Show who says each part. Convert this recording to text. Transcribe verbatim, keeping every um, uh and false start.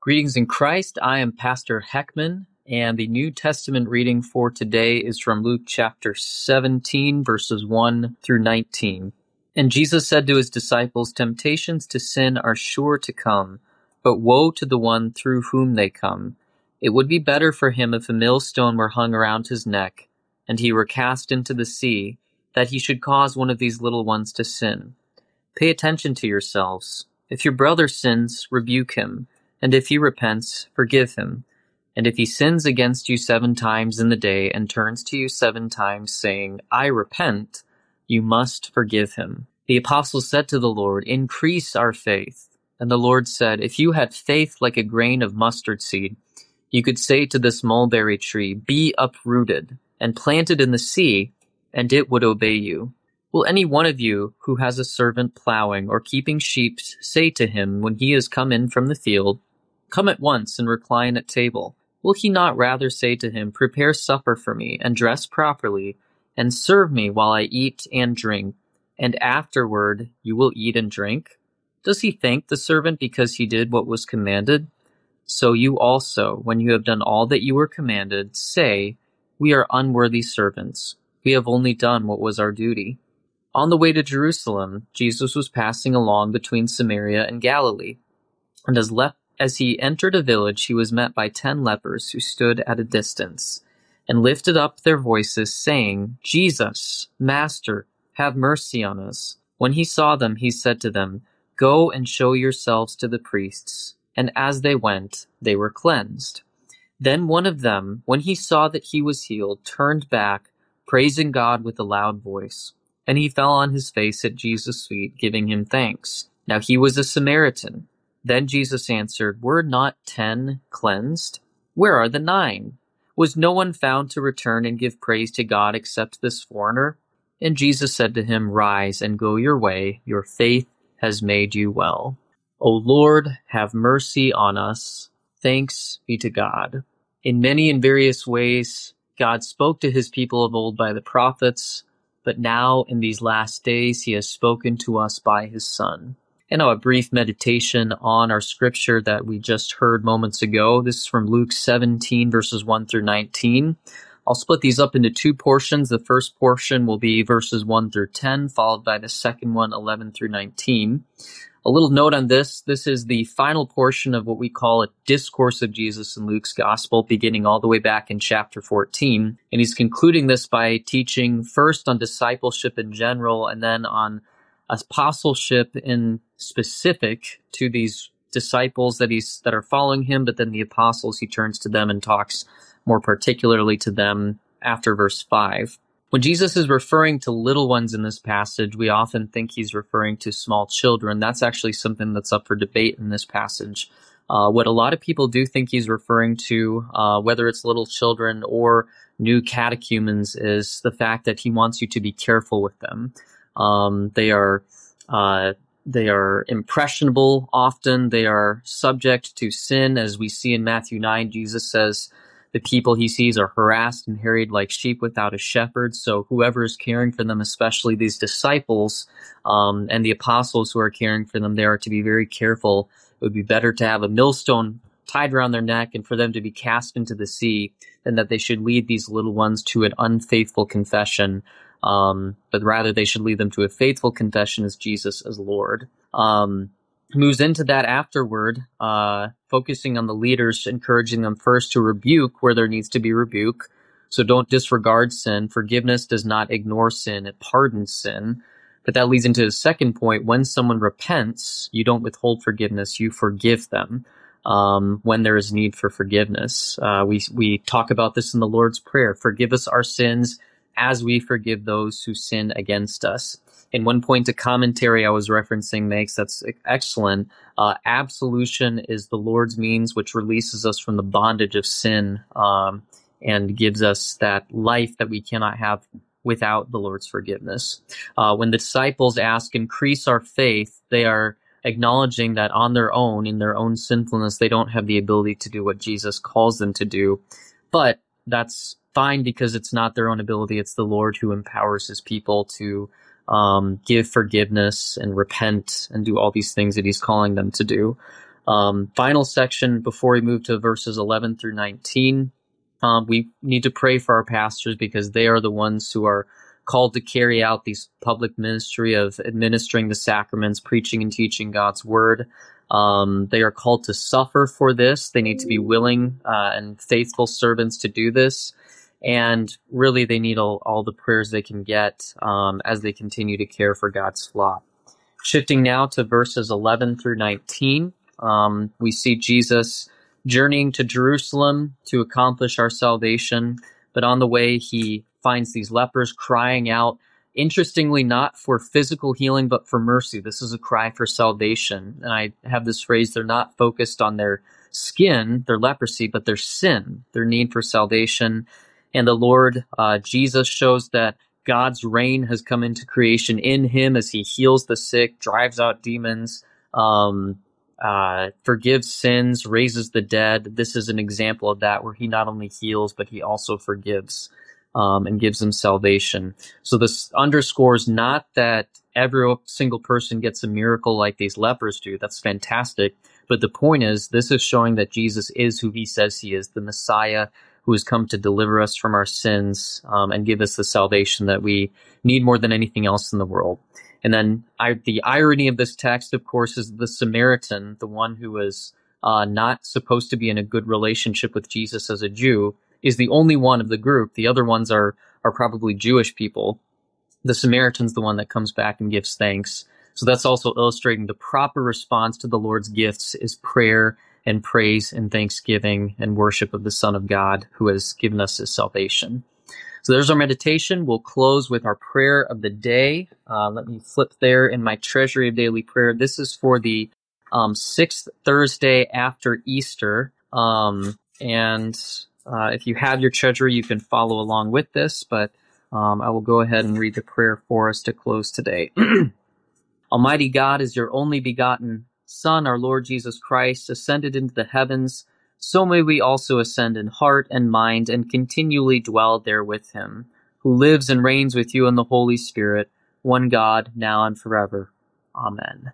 Speaker 1: Greetings in Christ. I am Pastor Heckman, and the New Testament reading for today is from Luke chapter seventeen, verses one through nineteen. And Jesus said to his disciples, "Temptations to sin are sure to come, but woe to the one through whom they come. It would be better for him if a millstone were hung around his neck, and he were cast into the sea, that he should cause one of these little ones to sin. Pay attention to yourselves. If your brother sins, rebuke him. And if he repents, forgive him. And if he sins against you seven times in the day and turns to you seven times, saying, 'I repent,' you must forgive him." The apostles said to the Lord, "Increase our faith." And the Lord said, "If you had faith like a grain of mustard seed, you could say to this mulberry tree, 'Be uprooted and planted in the sea,' and it would obey you. Will any one of you who has a servant plowing or keeping sheep say to him when he has come in from the field, 'Come at once and recline at table'? Will he not rather say to him, 'Prepare supper for me, and dress properly, and serve me while I eat and drink, and afterward you will eat and drink'? Does he thank the servant because he did what was commanded? So you also, when you have done all that you were commanded, say, 'We are unworthy servants. We have only done what was our duty.'" On the way to Jerusalem, Jesus was passing along between Samaria and Galilee, and as left As he entered a village, he was met by ten lepers who stood at a distance and lifted up their voices, saying, "Jesus, Master, have mercy on us." When he saw them, he said to them, "Go and show yourselves to the priests." And as they went, they were cleansed. Then one of them, when he saw that he was healed, turned back, praising God with a loud voice. And he fell on his face at Jesus' feet, giving him thanks. Now he was a Samaritan. Then Jesus answered, "Were not ten cleansed? Where are the nine? Was no one found to return and give praise to God except this foreigner?" And Jesus said to him, "Rise and go your way. Your faith has made you well." O Lord, have mercy on us. Thanks be to God. In many and various ways, God spoke to his people of old by the prophets, but now in these last days he has spoken to us by his Son. And now a brief meditation on our scripture that we just heard moments ago. This is from Luke seventeen, verses one through nineteen. I'll split these up into two portions. The first portion will be verses one through ten, followed by the second one, eleven through nineteen. A little note on this, this is the final portion of what we call a discourse of Jesus in Luke's gospel, beginning all the way back in chapter fourteen. And he's concluding this by teaching first on discipleship in general, and then on apostleship in specific to these disciples that he's that are following him, but then the apostles, he turns to them and talks more particularly to them after verse five. When Jesus is referring to little ones in this passage, we often think he's referring to small children. That's actually something that's up for debate in this passage. Uh, what a lot of people do think he's referring to, uh, whether it's little children or new catechumens, is the fact that he wants you to be careful with them. Um, they are, uh, they are impressionable often. They are subject to sin. As we see in Matthew nine, Jesus says the people he sees are harassed and harried like sheep without a shepherd. So whoever is caring for them, especially these disciples, um, and the apostles who are caring for them, they are to be very careful. It would be better to have a millstone tied around their neck and for them to be cast into the sea than that they should lead these little ones to an unfaithful confession. Um, but rather they should lead them to a faithful confession as Jesus as Lord. Um, moves into that afterward, uh, focusing on the leaders, encouraging them first to rebuke where there needs to be rebuke. So don't disregard sin. Forgiveness does not ignore sin. It pardons sin. But that leads into the second point. When someone repents, you don't withhold forgiveness. You forgive them. Um, when there is need for forgiveness. Uh, we, we talk about this in the Lord's Prayer. Forgive us our sins as we forgive those who sin against us. In one point, a commentary I was referencing makes that's excellent. Uh, absolution is the Lord's means which releases us from the bondage of sin, um, and gives us that life that we cannot have without the Lord's forgiveness. Uh, when the disciples ask, "Increase our faith," they are acknowledging that on their own, in their own sinfulness, they don't have the ability to do what Jesus calls them to do. But that's fine because it's not their own ability. It's the Lord who empowers his people to um, give forgiveness and repent and do all these things that he's calling them to do. Um, final section before we move to verses eleven through nineteen. Um, we need to pray for our pastors because they are the ones who are called to carry out these public ministry of administering the sacraments, preaching and teaching God's word. Um, they are called to suffer for this. They need to be willing uh, and faithful servants to do this. And really, they need all, all the prayers they can get um, as they continue to care for God's flock. Shifting now to verses eleven through nineteen, um, we see Jesus journeying to Jerusalem to accomplish our salvation. But on the way, he finds these lepers crying out, interestingly, not for physical healing, but for mercy. This is a cry for salvation. And I have this phrase, they're not focused on their skin, their leprosy, but their sin, their need for salvation. And the Lord, uh, Jesus, shows that God's reign has come into creation in him as he heals the sick, drives out demons, um, uh, forgives sins, raises the dead. This is an example of that, where he not only heals, but he also forgives um, and gives them salvation. So this underscores not that every single person gets a miracle like these lepers do. That's fantastic. But the point is, this is showing that Jesus is who he says he is, the Messiah who has come to deliver us from our sins um, and give us the salvation that we need more than anything else in the world. And then I, the irony of this text, of course, is the Samaritan, the one who was uh, not supposed to be in a good relationship with Jesus as a Jew, is the only one of the group. The other ones are are probably Jewish people. The Samaritan's the one that comes back and gives thanks. So that's also illustrating the proper response to the Lord's gifts is prayer and praise and thanksgiving and worship of the Son of God who has given us his salvation. So there's our meditation. We'll close with our prayer of the day. Uh, let me flip there in my Treasury of Daily Prayer. This is for the um, sixth Thursday after Easter. Um, and uh, if you have your Treasury, you can follow along with this, but um, I will go ahead and read the prayer for us to close today. Almighty God, as your only begotten Son, our Lord Jesus Christ, ascended into the heavens, so may we also ascend in heart and mind and continually dwell there with him, who lives and reigns with you in the Holy Spirit, one God, now and forever. Amen.